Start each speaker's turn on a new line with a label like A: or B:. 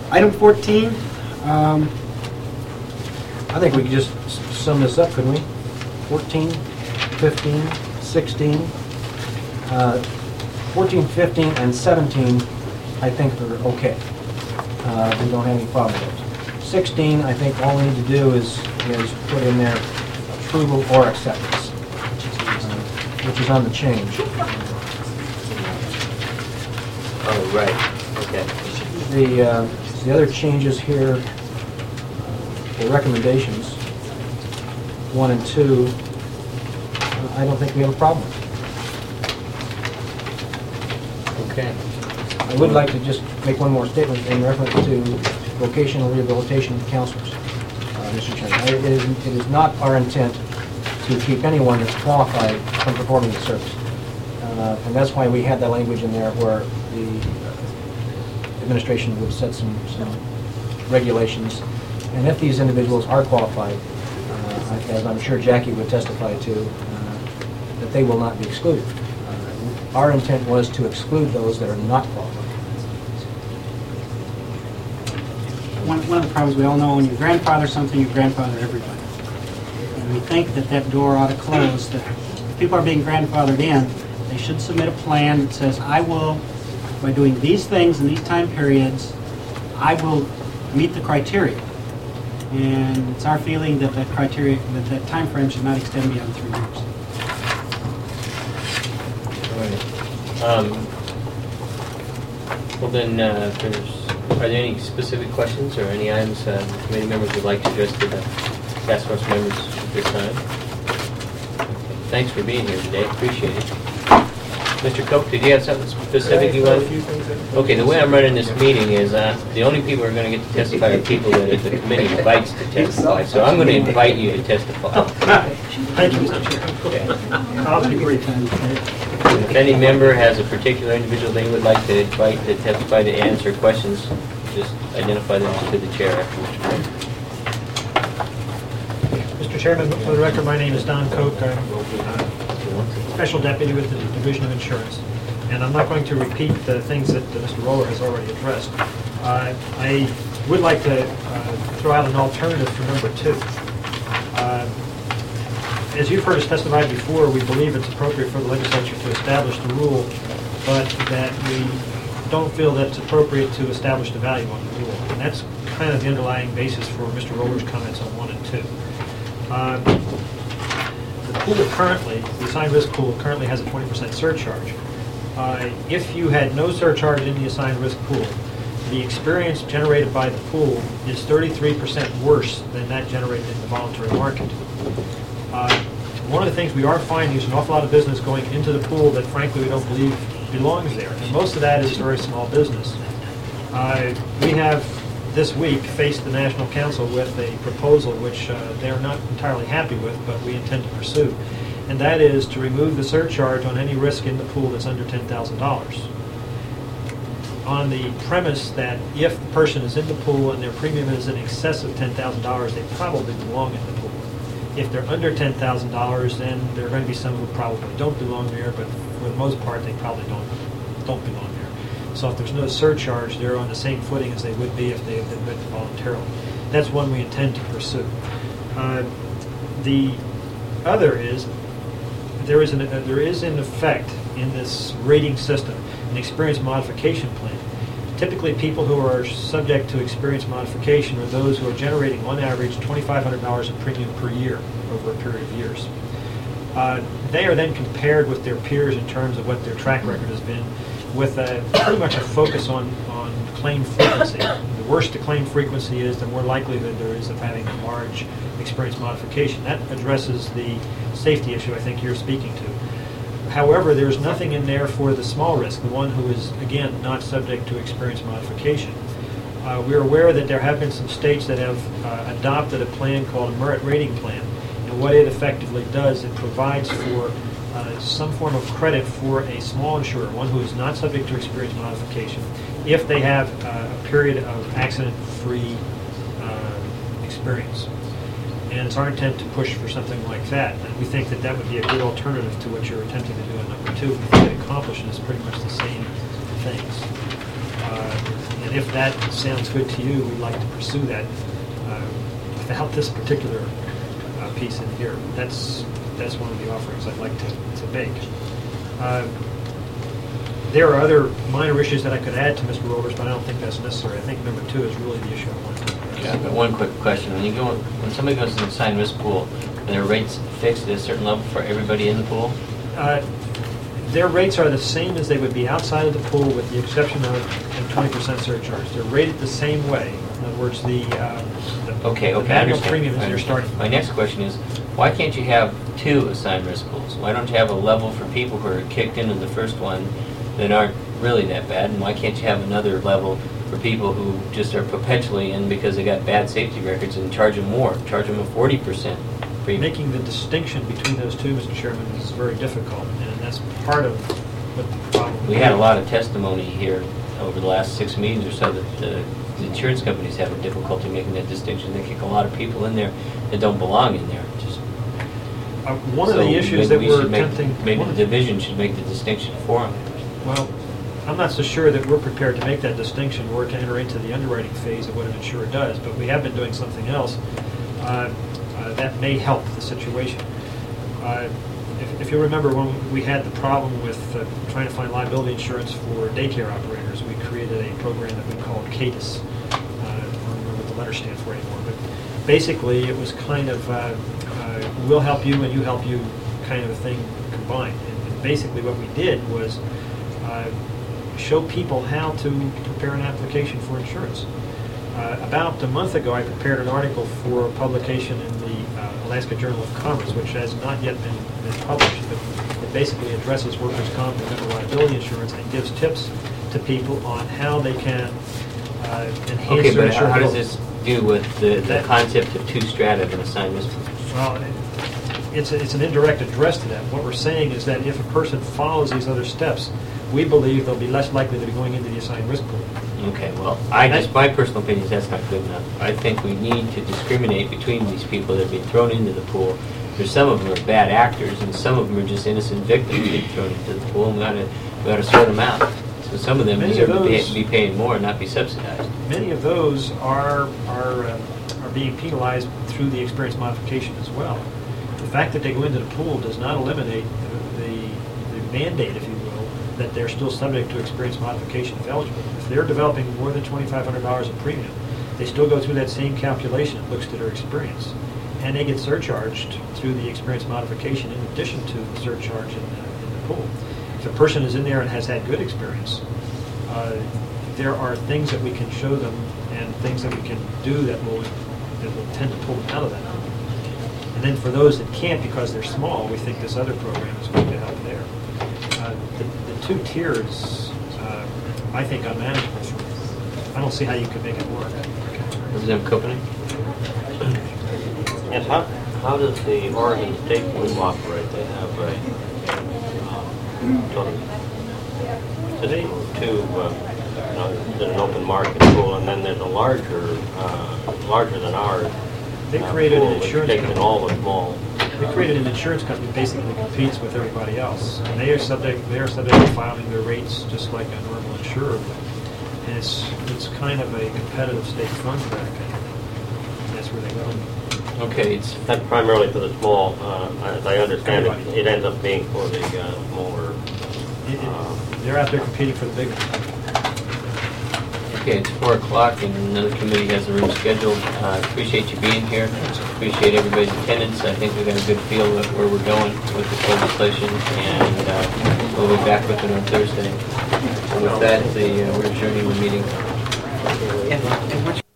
A: Item 14,
B: I think we could just sum this up, couldn't we? 14, 15, 16. 14, 15, and 17, I think are okay. We don't have any problem with those. 16, I think all we need to do is put in there approval or acceptance, which is on the change.
C: Oh, right, okay.
B: The other changes here, the recommendations, 1 and 2, I don't think we have a problem with.
C: Okay.
B: I would like to just make one more statement in reference to vocational rehabilitation counselors, Mr. Chairman. It is not our intent to keep anyone that's qualified from performing the service. And that's why we had that language in there where the administration would set some regulations. And if these individuals are qualified, as I'm sure Jackie would testify to, that they will not be excluded. Our intent was to exclude those that are not qualified.
A: one of the problems we all know, when you grandfather something, you grandfather everybody. And we think that that door ought to close, that if people are being grandfathered in, they should submit a plan that says, I will, by doing these things in these time periods, I will meet the criteria. And it's our feeling that that criteria, that time frame should not extend beyond 3 years.
C: Well then, are there any specific questions or any items committee members would like to address to the task force members at this time? Thanks for being here today. Appreciate it. Mr. Koch, did you have something specific you wanted? Okay, the way I'm running this meeting is the only people who are going to get to testify are people that the committee invites to testify. So I'm going to invite you to testify.
A: Thank you, Mr. Chair.
C: Okay.
A: I'll be brief.
C: If any member has a particular individual they would like to invite to testify to answer questions, just identify them to the chair afterwards.
D: Mr. Chairman, for the record, my name is Don Koch. I'm Special Deputy with the Division of Insurance. And I'm not going to repeat the things that Mr. Roller has already addressed. I would like to throw out an alternative for number 2. As you've heard us testify before, we believe it's appropriate for the legislature to establish the rule, but that we don't feel that it's appropriate to establish the value on the rule. And that's kind of the underlying basis for Mr. Roller's comments on 1 and 2. The pool currently, the assigned risk pool currently has a 20% surcharge. If you had no surcharge in the assigned risk pool, the experience generated by the pool is 33% worse than that generated in the voluntary market. One of the things we are finding is an awful lot of business going into the pool that frankly we don't believe belongs there. And most of that is very small business. We have this week faced the National Council with a proposal which they're not entirely happy with, but we intend to pursue. And that is to remove the surcharge on any risk in the pool that's under $10,000. On the premise that if the person is in the pool and their premium is in excess of $10,000, they probably belong in the pool. If they're under $10,000, then there are going to be some who probably don't belong there, but for the most part, they probably don't belong there. So if there's no surcharge, they're on the same footing as they would be if they had been written voluntarily. That's one we intend to pursue. The other is there is in effect in this rating system an experience modification plan. Typically, people who are subject to experience modification are those who are generating, on average, $2,500 in premium per year over a period of years. They are then compared with their peers in terms of what their track record has been, with pretty much a focus on claim frequency. The worse the claim frequency is, the more likelihood there is of having a large experience modification. That addresses the safety issue I think you're speaking to. However, there's nothing in there for the small risk, the one who is, again, not subject to experience modification. We're aware that there have been some states that have adopted a plan called a merit rating plan. And what it effectively does, it provides for some form of credit for a small insurer, one who is not subject to experience modification, if they have a period of accident-free experience. And it's our intent to push for something like that. And we think that that would be a good alternative to what you're attempting to do in number 2. We think it accomplishes pretty much the same things. And if that sounds good to you, we'd like to pursue that without this particular piece in here. That's one of the offerings I'd like to make. There are other minor issues that I could add to Mr. Rolders, but I don't think that's necessary. I think number 2 is really the issue I want to address.
C: Yeah, but one quick question. When somebody goes to the assigned risk pool, are their rates fixed at a certain level for everybody in the pool?
D: Their rates are the same as they would be outside of the pool, with the exception of a 20% surcharge. They're rated the same way. In other words, the
C: Okay, I
D: annual
C: understand.
D: premium
C: I
D: is your
C: understand.
D: starting.
C: My next question is, why can't you have 2 assigned risk pools? Why don't you have a level for people who are kicked into the first one that aren't really that bad, and why can't you have another level for people who just are perpetually in because they got bad safety records and charge them more, charge them a 40% premium?
D: Making the distinction between those two, Mr. Chairman, is very difficult, and that's part of what the problem is.
C: We had a lot of testimony here over the last 6 meetings or so that the insurance companies have a difficulty making that distinction. They kick a lot of people in there that don't belong in there.
D: One of the issues that we're attempting...
C: Maybe the division should make the distinction for them.
D: Well, I'm not so sure that we're prepared to make that distinction or to enter into the underwriting phase of what an insurer does, but we have been doing something else that may help the situation. If you remember when we had the problem with trying to find liability insurance for daycare operators, we created a program that we called CADIS. I don't remember what the letter stands for anymore, but basically it was kind of we'll help you and you help you kind of a thing combined. And basically what we did was show people how to prepare an application for insurance. About a month ago, I prepared an article for publication in the Alaska Journal of Commerce, which has not yet been published, but it basically addresses workers' comp and general liability insurance and gives tips to people on how they can enhance
C: Okay,
D: their
C: but how does
D: insurability.
C: this do with the concept of 2 strata of an assigned risk pool?
D: Well, it's an indirect address to that. What we're saying is that if a person follows these other steps, we believe they'll be less likely to be going into the assigned risk pool.
C: Okay, well, my personal opinion is that's not good enough. I think we need to discriminate between these people that are being thrown into the pool. There's some of them are bad actors, and some of them are just innocent victims being thrown into the pool, and we ought to sort them out. So some of them
D: Many
C: deserve
D: of
C: to
D: those-
C: be paying more and not be subsidized.
D: Many of those are being penalized through the experience modification as well. The fact that they go into the pool does not eliminate the mandate, if you will, that they're still subject to experience modification if eligible. If they're developing more than $2,500 in premium, they still go through that same calculation. It looks to their experience. And they get surcharged through the experience modification in addition to the surcharge in the pool. If a person is in there and has had good experience, there are things that we can show them and things that we can do that will tend to pull them out of that. And then for those that can't because they're small, we think this other program is going to help there. The 2 tiers, I think, are manageable. I don't see how you could make it work.
C: Representative Copeland?
E: Yes, how does the Oregon State pool operate? They have a sort of system of 2, there's an open market pool, and then there's a larger than ours.
D: They created
E: pool
D: an
E: which
D: insurance
E: takes in
D: company.
E: all the small.
D: They created an insurance company that basically competes with everybody else. And they are subject to filing their rates just like a normal insurer would. And it's kind of a competitive state contract. And that's where they go.
C: Okay,
E: That's primarily for the small, as I understand it,
D: Everybody.
E: it ends up being for the smaller.
D: They're out there competing for the big ones.
C: okay, it's 4 o'clock and another committee has a room scheduled. Appreciate you being here. Appreciate everybody's attendance. I think we got a good feel of where we're going with this legislation, and we'll be back with it on Thursday. So with that, we're adjourning the meeting.